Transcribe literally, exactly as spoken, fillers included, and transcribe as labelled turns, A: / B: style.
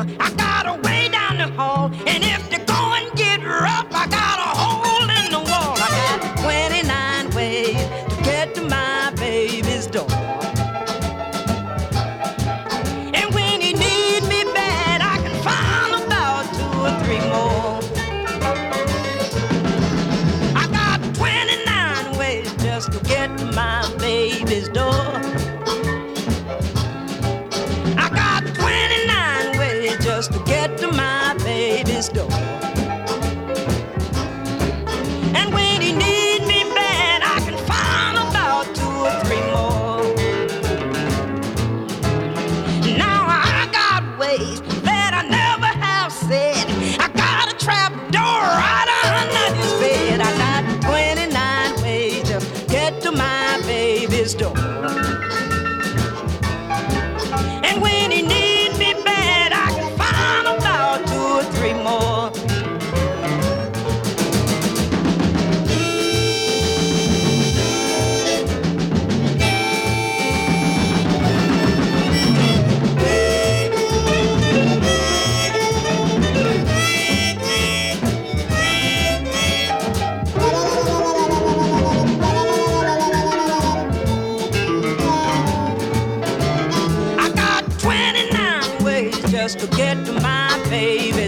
A: I got a way down the hall, and if the going get rough, I got a hole in the wall. I got twenty-nine ways to get to my baby's door. And when he need me bad, I can find about two or three more. I got twenty-nine ways just to get to my baby's door. I got twenty-nine ways just to get to my baby's door. And when he need me bad, I can find about two or three more. Now I got ways that I never have said. I got a trap door right under his bed. I got twenty-nine ways to get to my baby's door. And when he need me bad, I can find about two or three more. I got twenty-nine ways just to get to my baby.